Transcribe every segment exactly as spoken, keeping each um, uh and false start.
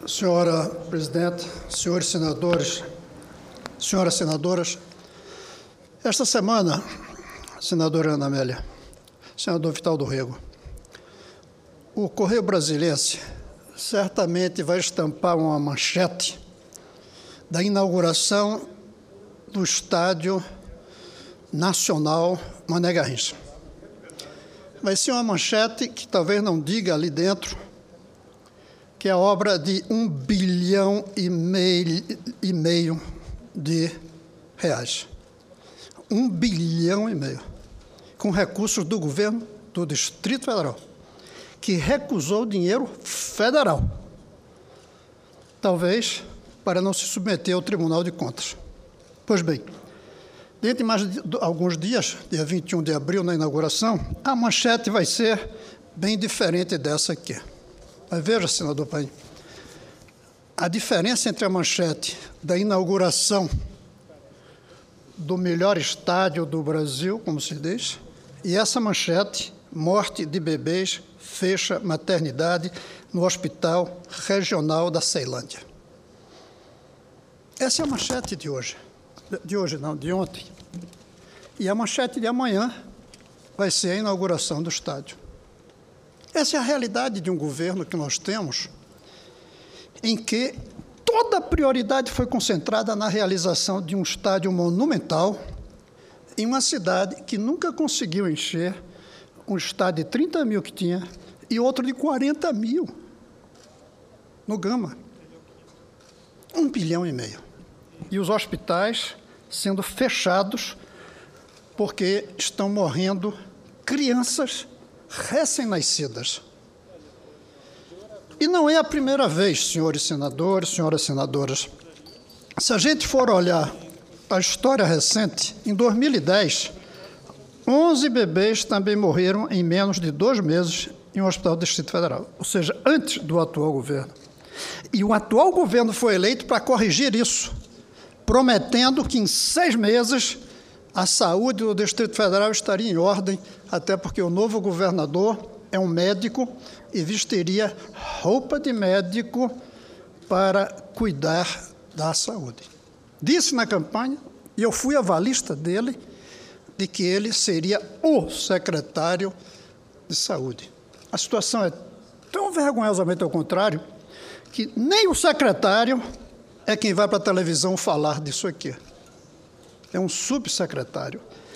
Senhora Presidente, senhores senadores, senhoras senadoras, esta semana, senadora Ana Amélia, senador Vital do Rego, o Correio Brasiliense certamente vai estampar uma manchete da inauguração do Estádio Nacional Mané Garrincha. Vai ser uma manchete que talvez não diga ali dentro que é obra de um bilhão e meio, e meio de reais. Um bilhão e meio, com recursos do governo do Distrito Federal, que recusou dinheiro federal, talvez para não se submeter ao Tribunal de Contas. Pois bem, dentro de mais de alguns dias, dia vinte e um de abril, na inauguração, a manchete vai ser bem diferente dessa aqui. Mas veja, senador Paim, a diferença entre a manchete da inauguração do melhor estádio do Brasil, como se diz, e essa manchete, morte de bebês, fecha maternidade no Hospital Regional da Ceilândia. Essa é a manchete de hoje. De hoje não, de ontem. E a manchete de amanhã vai ser a inauguração do estádio. Essa é a realidade de um governo que nós temos, em que toda a prioridade foi concentrada na realização de um estádio monumental em uma cidade que nunca conseguiu encher um estádio de trinta mil que tinha e outro de quarenta mil no Gama. Um bilhão e meio. E os hospitais sendo fechados porque estão morrendo crianças recém-nascidas. E não é a primeira vez, senhores senadores, senhoras senadoras. Se a gente for olhar a história recente, em dois mil e dez, onze bebês também morreram em menos de dois meses em um hospital do Distrito Federal, ou seja, antes do atual governo. E o atual governo foi eleito para corrigir isso, prometendo que em seis meses a saúde do Distrito Federal estaria em ordem, até porque o novo governador é um médico e vestiria roupa de médico para cuidar da saúde. Disse na campanha, e eu fui avalista dele, de que ele seria o secretário de saúde. A situação é tão vergonhosamente ao contrário, que nem o secretário é quem vai para a televisão falar disso aqui. É um subsecretário.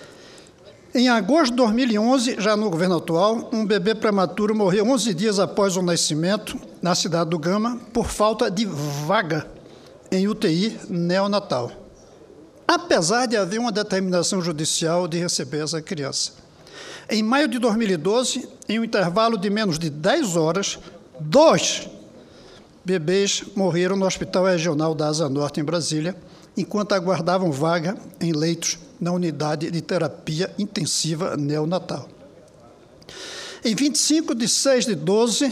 Em agosto de dois mil e onze, já no governo atual, um bebê prematuro morreu onze dias após o nascimento, na cidade do Gama, por falta de vaga em U T I neonatal, apesar de haver uma determinação judicial de receber essa criança. Em maio de dois mil e doze, em um intervalo de menos de dez horas, dois bebês morreram no Hospital Regional da Asa Norte, em Brasília, enquanto aguardavam vaga em leitos na unidade de terapia intensiva neonatal. Em vinte e cinco de seis de doze,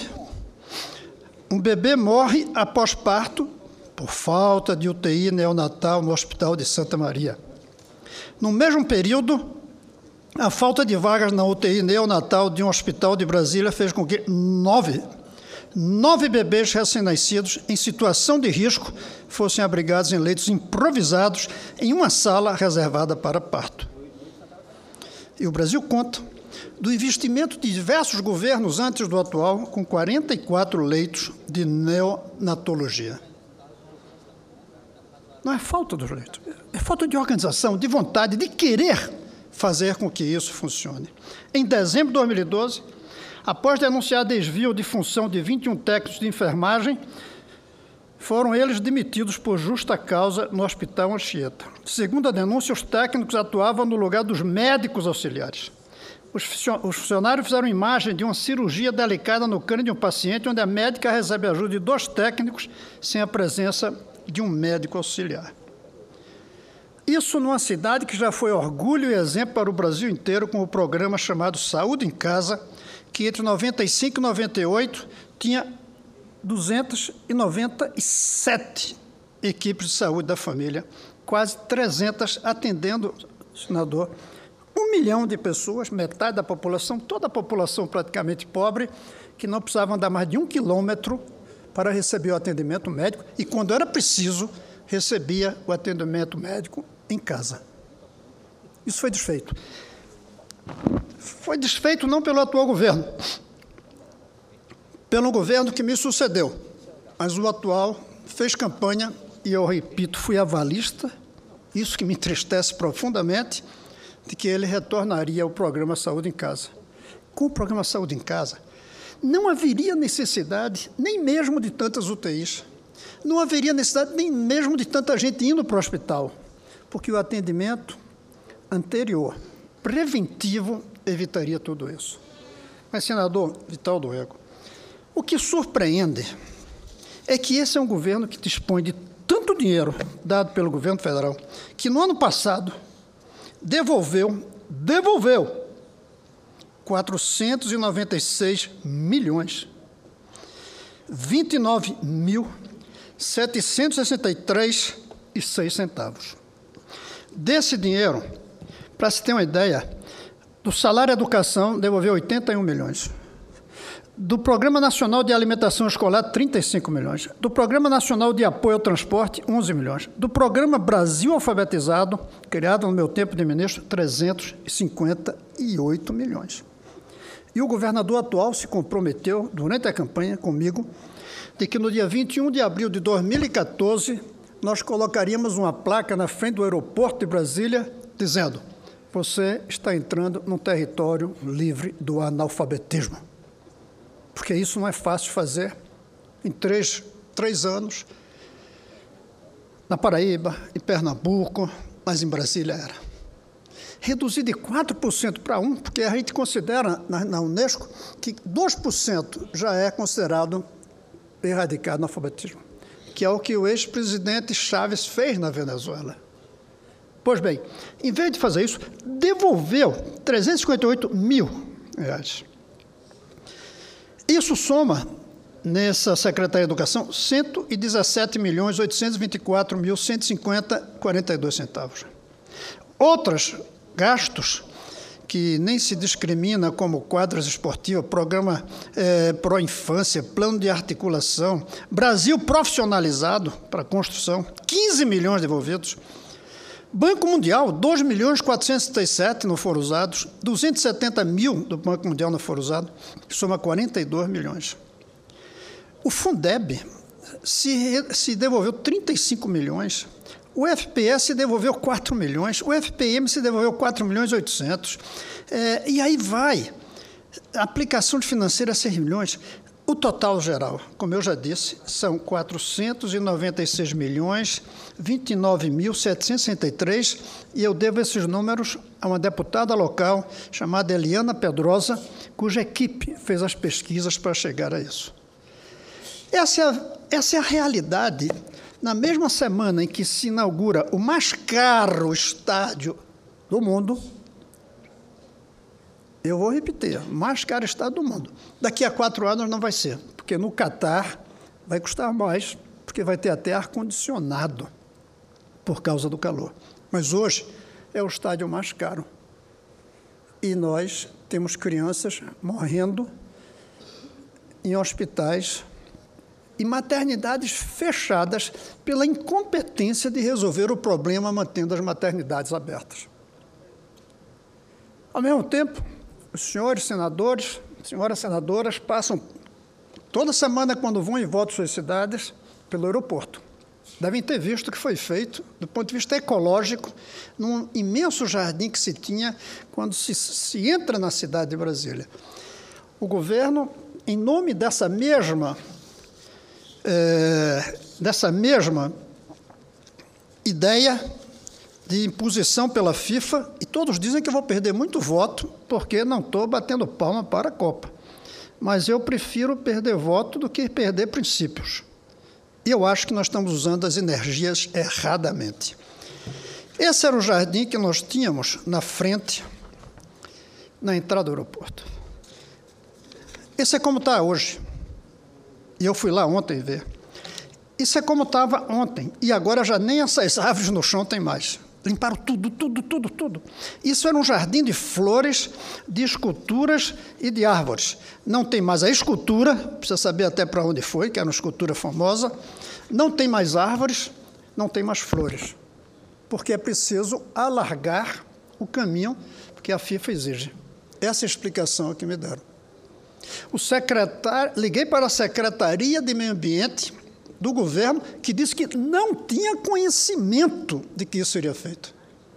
um bebê morre após parto por falta de U T I neonatal no Hospital de Santa Maria. No mesmo período, a falta de vagas na U T I neonatal de um hospital de Brasília fez com que nove Nove bebês recém-nascidos em situação de risco fossem abrigados em leitos improvisados em uma sala reservada para parto. E o Brasil conta do investimento de diversos governos antes do atual, com quarenta e quatro leitos de neonatologia. Não é falta dos leitos, é falta de organização, de vontade, de querer fazer com que isso funcione. Em dezembro de dois mil e doze, após denunciar desvio de função de vinte e um técnicos de enfermagem, foram eles demitidos por justa causa no Hospital Anchieta. Segundo a denúncia, os técnicos atuavam no lugar dos médicos auxiliares. Os funcionários fizeram imagem de uma cirurgia delicada no crânio de um paciente, onde a médica recebe ajuda de dois técnicos, sem a presença de um médico auxiliar. Isso numa cidade que já foi orgulho e exemplo para o Brasil inteiro, com o programa chamado Saúde em Casa, que entre noventa e cinco e noventa e oito tinha duzentas e noventa e sete equipes de saúde da família, quase trezentas atendendo, senador, um milhão de pessoas, metade da população, toda a população praticamente pobre, que não precisavam andar mais de um quilômetro para receber o atendimento médico e, quando era preciso, recebia o atendimento médico em casa. Isso foi desfeito. Foi desfeito não pelo atual governo, pelo governo que me sucedeu, mas o atual fez campanha, e eu repito, fui avalista, isso que me entristece profundamente, de que ele retornaria ao programa Saúde em Casa. Com o programa Saúde em Casa, não haveria necessidade nem mesmo de tantas U T Is, não haveria necessidade nem mesmo de tanta gente indo para o hospital, porque o atendimento anterior, preventivo, evitaria tudo isso. Mas, senador Vital do Rego, o que surpreende é que esse é um governo que dispõe de tanto dinheiro dado pelo governo federal, que no ano passado devolveu, devolveu quatrocentos e noventa e seis milhões, vinte e nove mil, setecentos e sessenta e três e seis centavos. Desse dinheiro, para se ter uma ideia, do salário educação devolveu oitenta e um milhões. Do Programa Nacional de Alimentação Escolar, trinta e cinco milhões. Do Programa Nacional de Apoio ao Transporte, onze milhões. Do Programa Brasil Alfabetizado, criado no meu tempo de ministro, trezentos e cinquenta e oito milhões. E o governador atual se comprometeu, durante a campanha comigo, de que no dia vinte e um de abril de dois mil e quatorze, nós colocaríamos uma placa na frente do aeroporto de Brasília, dizendo: você está entrando num território livre do analfabetismo. Porque isso não é fácil fazer em três, três anos, na Paraíba, em Pernambuco, mas em Brasília era. Reduzir de quatro por cento para um por cento, porque a gente considera na, na Unesco que dois por cento já é considerado erradicado no alfabetismo, que é o que o ex-presidente Chávez fez na Venezuela. Pois bem, em vez de fazer isso, devolveu trezentos e cinquenta e oito mil reais. Isso soma, nessa Secretaria de Educação, cento e dezessete milhões, oitocentos e vinte e quatro mil, cento e cinquenta e quarenta e dois centavos. Outros gastos que nem se discrimina, como quadras esportivas, programa é, pró-infância, plano de articulação, Brasil profissionalizado para construção, quinze milhões devolvidos. Banco Mundial, dois milhões quatrocentos e setenta e sete não foram usados, duzentos e setenta mil do Banco Mundial não foram usados, soma quarenta e dois milhões. O Fundeb se, se devolveu trinta e cinco milhões, o F P S devolveu quatro milhões, o F P M se devolveu quatro milhões e oitocentos, é, e aí vai, a aplicação de financeira seis milhões. O total geral, como eu já disse, são quatrocentos e noventa e seis milhões, vinte e nove mil, setecentos e sessenta e três, e eu devo esses números a uma deputada local chamada Eliana Pedrosa, cuja equipe fez as pesquisas para chegar a isso. Essa é a, essa é a realidade. Na mesma semana em que se inaugura o mais caro estádio do mundo, eu vou repetir, o mais caro estádio do mundo. Daqui a quatro anos não vai ser, porque no Catar vai custar mais, porque vai ter até ar-condicionado por causa do calor. Mas hoje é o estádio mais caro. E nós temos crianças morrendo em hospitais e maternidades fechadas pela incompetência de resolver o problema mantendo as maternidades abertas. Ao mesmo tempo, os senhores senadores, senhoras senadoras, passam toda semana, quando vão e voltam suas cidades, pelo aeroporto. Devem ter visto o que foi feito, do ponto de vista ecológico, num imenso jardim que se tinha quando se, se entra na cidade de Brasília. O governo, em nome dessa mesma, é, dessa mesma ideia de imposição pela FIFA, e todos dizem que eu vou perder muito voto porque não estou batendo palma para a Copa. Mas eu prefiro perder voto do que perder princípios. E eu acho que nós estamos usando as energias erradamente. Esse era o jardim que nós tínhamos na frente, na entrada do aeroporto. Esse é como está hoje. E eu fui lá ontem ver. Isso é como estava ontem. E agora já nem essas árvores no chão tem mais. Limparam tudo, tudo, tudo, tudo. Isso era um jardim de flores, de esculturas e de árvores. Não tem mais a escultura, precisa saber até para onde foi, que era uma escultura famosa. Não tem mais árvores, não tem mais flores. Porque é preciso alargar o caminho que a FIFA exige. Essa é a explicação que me deram. O secretário, liguei para a Secretaria de Meio Ambiente do governo, que disse que não tinha conhecimento de que isso seria feito.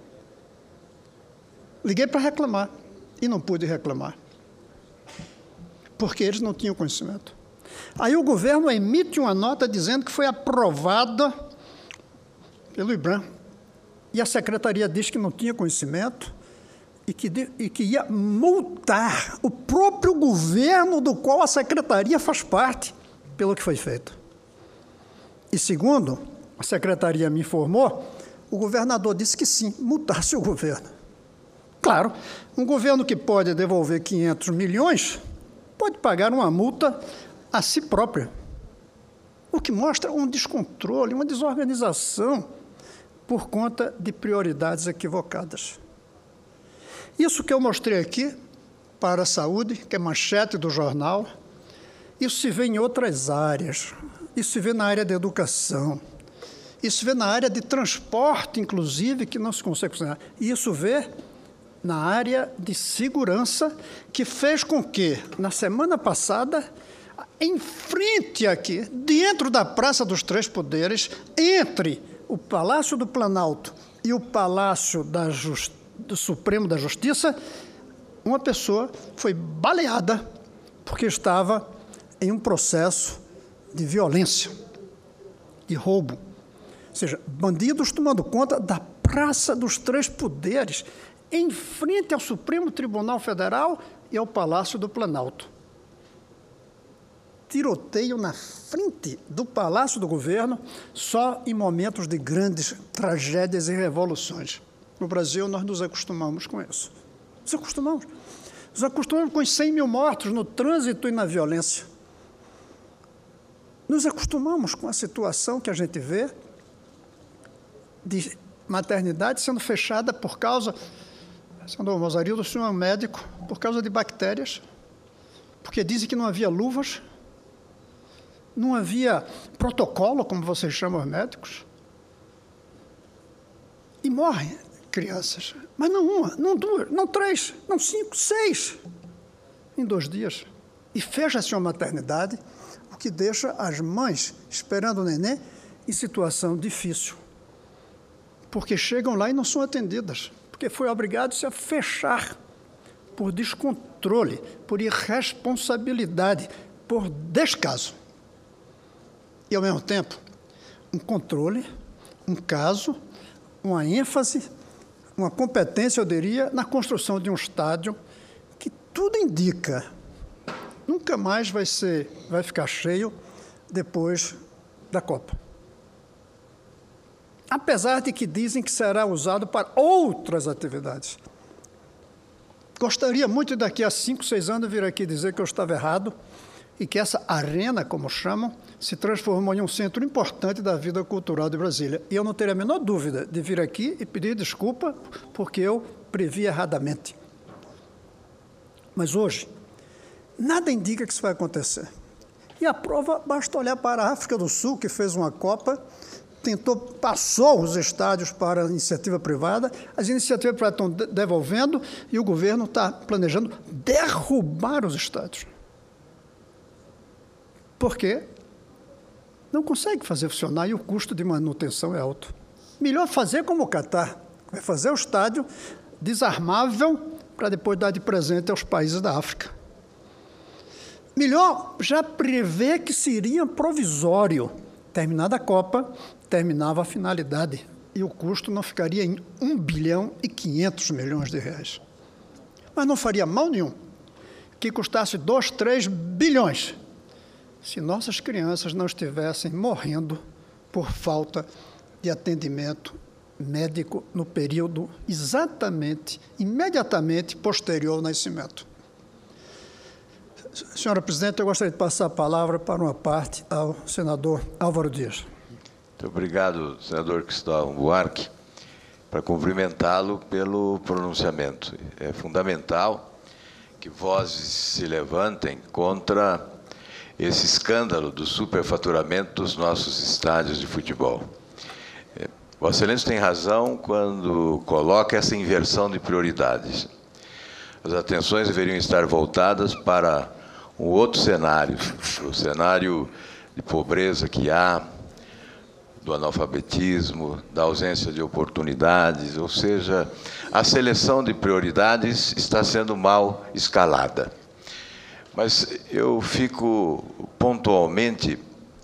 Liguei para reclamar e não pude reclamar, porque eles não tinham conhecimento. Aí o governo emite uma nota dizendo que foi aprovada pelo IBRAM, e a secretaria diz que não tinha conhecimento e que, de, e que ia multar o próprio governo do qual a secretaria faz parte pelo que foi feito. E segundo a secretaria me informou, o governador disse que sim, multasse o governo. Claro, um governo que pode devolver quinhentos milhões pode pagar uma multa a si próprio, o que mostra um descontrole, uma desorganização por conta de prioridades equivocadas. Isso que eu mostrei aqui para a saúde, que é manchete do jornal, isso se vê em outras áreas. Isso se vê na área da educação, isso se vê na área de transporte, inclusive, que não se consegue funcionar. E isso vê na área de segurança, que fez com que, na semana passada, em frente aqui, dentro da Praça dos Três Poderes, entre o Palácio do Planalto e o Palácio da Just... do Supremo da Justiça, uma pessoa foi baleada porque estava em um processo de violência, de roubo. Ou seja, bandidos tomando conta da Praça dos Três Poderes, em frente ao Supremo Tribunal Federal e ao Palácio do Planalto. Tiroteio na frente do Palácio do Governo, só em momentos de grandes tragédias e revoluções. No Brasil, nós nos acostumamos com isso. Nos acostumamos. Nos acostumamos com os cem mil mortos no trânsito e na violência. Nos acostumamos com a situação que a gente vê de maternidade sendo fechada por causa, senador Mozarildo, o senhor é um médico, por causa de bactérias, porque dizem que não havia luvas, não havia protocolo, como vocês chamam os médicos, e morrem crianças, mas não uma, não duas, não três, não cinco, seis, em dois dias. E fecha-se uma maternidade, o que deixa as mães esperando o neném em situação difícil, porque chegam lá e não são atendidas, porque foi obrigado-se a fechar por descontrole, por irresponsabilidade, por descaso. E, ao mesmo tempo, um controle, um caso, uma ênfase, uma competência, eu diria, na construção de um estádio que tudo indica nunca mais vai ser, vai ficar cheio depois da Copa. Apesar de que dizem que será usado para outras atividades. Gostaria muito daqui a cinco, seis anos vir aqui dizer que eu estava errado e que essa arena, como chamam, se transformou em um centro importante da vida cultural de Brasília. E eu não teria a menor dúvida de vir aqui e pedir desculpa porque eu previ erradamente. Mas hoje, nada indica que isso vai acontecer. E a prova, basta olhar para a África do Sul, que fez uma Copa, tentou, passou os estádios para a iniciativa privada, as iniciativas privadas estão devolvendo e o governo está planejando derrubar os estádios. Por quê? Não consegue fazer funcionar e o custo de manutenção é alto. Melhor fazer como o Catar, vai fazer o estádio desarmável para depois dar de presente aos países da África. Melhor já prever que seria provisório. Terminada a Copa, terminava a finalidade e o custo não ficaria em um bilhão e quinhentos milhões de reais. Mas não faria mal nenhum que custasse dois, três bilhões se nossas crianças não estivessem morrendo por falta de atendimento médico no período exatamente, imediatamente posterior ao nascimento. Senhora Presidente, eu gostaria de passar a palavra para uma parte ao senador Álvaro Dias. Muito obrigado, senador Cristóvão Buarque. para cumprimentá-lo pelo pronunciamento. É fundamental que vozes se levantem contra esse escândalo do superfaturamento dos nossos estádios de futebol. É, Vossa Excelência tem razão quando coloca essa inversão de prioridades. As atenções deveriam estar voltadas para um outro cenário, o cenário de pobreza que há, do analfabetismo, da ausência de oportunidades, ou seja, a seleção de prioridades está sendo mal escalada. Mas eu fico pontualmente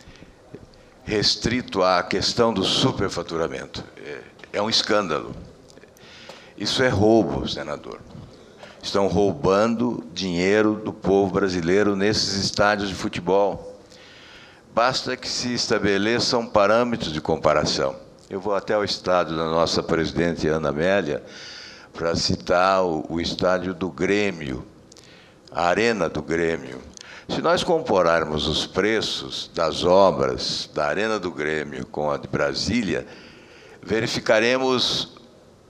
restrito à questão do superfaturamento. É um escândalo. Isso é roubo, senador. Estão roubando dinheiro do povo brasileiro nesses estádios de futebol. Basta que se estabeleçam parâmetros de comparação. Eu vou até o estádio da nossa presidente Ana Amélia para citar o, o estádio do Grêmio, a Arena do Grêmio. Se nós compararmos os preços das obras da Arena do Grêmio com a de Brasília, verificaremos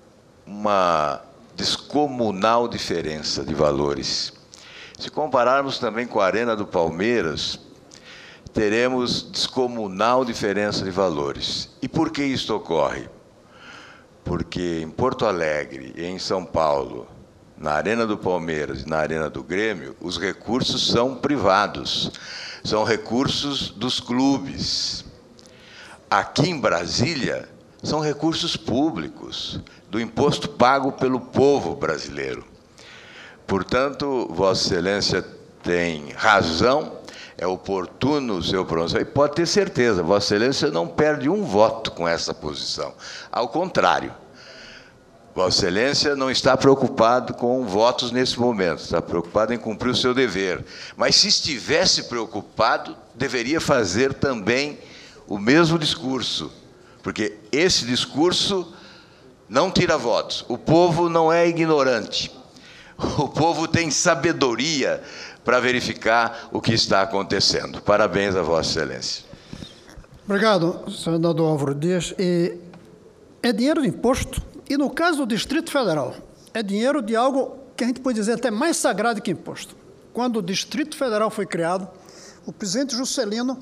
uma descomunal diferença de valores. Se compararmos também com a Arena do Palmeiras, teremos descomunal diferença de valores. E por que isto ocorre? Porque em Porto Alegre e em São Paulo, na Arena do Palmeiras e na Arena do Grêmio, os recursos são privados, são recursos dos clubes. Aqui em Brasília, são recursos públicos, do imposto pago pelo povo brasileiro. Portanto, Vossa Excelência tem razão, é oportuno o seu pronunciamento, e pode ter certeza, Vossa Excelência não perde um voto com essa posição. Ao contrário, Vossa Excelência não está preocupado com votos nesse momento, está preocupado em cumprir o seu dever. Mas, se estivesse preocupado, deveria fazer também o mesmo discurso, porque esse discurso não tira votos. O povo não é ignorante. O povo tem sabedoria para verificar o que está acontecendo. Parabéns a Vossa Excelência. Obrigado, senador Álvaro Dias. E é dinheiro de imposto, e no caso do Distrito Federal, é dinheiro de algo que a gente pode dizer até mais sagrado que imposto. Quando o Distrito Federal foi criado, o presidente Juscelino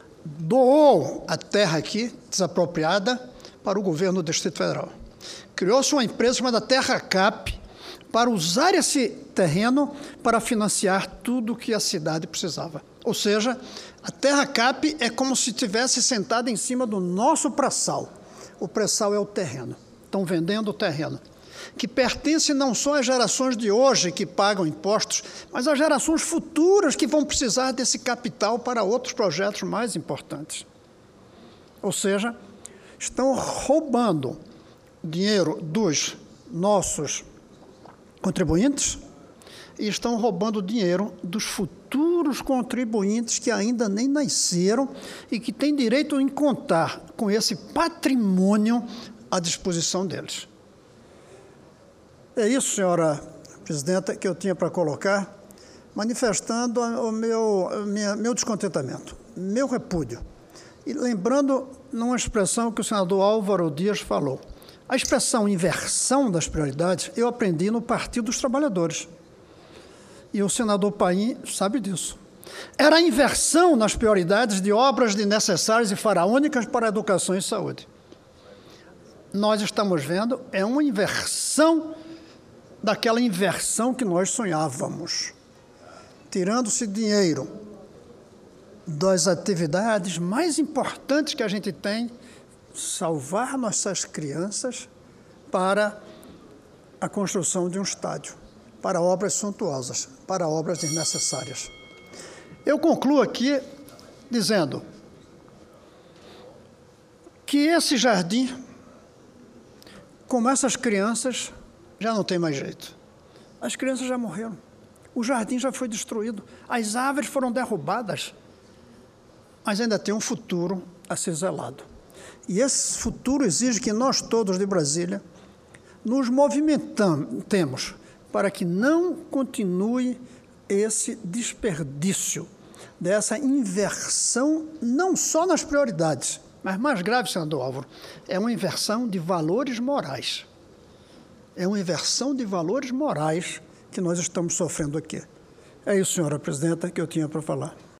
doou a terra aqui, desapropriada, para o governo do Distrito Federal. Criou-se uma empresa chamada Terra Cap, para usar esse terreno para financiar tudo que a cidade precisava. Ou seja, a Terra Cap é como se estivesse sentada em cima do nosso pré-sal. O pré-sal é o terreno. Estão vendendo o terreno, que pertence não só às gerações de hoje que pagam impostos, mas às gerações futuras que vão precisar desse capital para outros projetos mais importantes. Ou seja, estão roubando dinheiro dos nossos contribuintes e estão roubando dinheiro dos futuros contribuintes que ainda nem nasceram e que têm direito em contar com esse patrimônio à disposição deles. É isso, senhora presidenta, que eu tinha para colocar, manifestando o meu, minha, meu descontentamento, meu repúdio. E lembrando numa expressão que o senador Álvaro Dias falou. A expressão inversão das prioridades eu aprendi no Partido dos Trabalhadores. E o senador Paim sabe disso. Era a inversão nas prioridades de obras desnecessárias e faraônicas para a educação e saúde. Nós estamos vendo é uma inversão daquela inversão que nós sonhávamos. Tirando-se dinheiro das atividades mais importantes que a gente tem, salvar nossas crianças para a construção de um estádio, para obras suntuosas, para obras desnecessárias. Eu concluo aqui dizendo que esse jardim, como essas crianças, já não tem mais jeito. As crianças já morreram. O jardim já foi destruído. As árvores foram derrubadas. Mas ainda tem um futuro a ser zelado. E esse futuro exige que nós todos de Brasília nos movimentemos para que não continue esse desperdício, dessa inversão, não só nas prioridades, mas mais grave, senador Álvaro, é uma inversão de valores morais. É uma inversão de valores morais que nós estamos sofrendo aqui. É isso, senhora presidenta, que eu tinha para falar.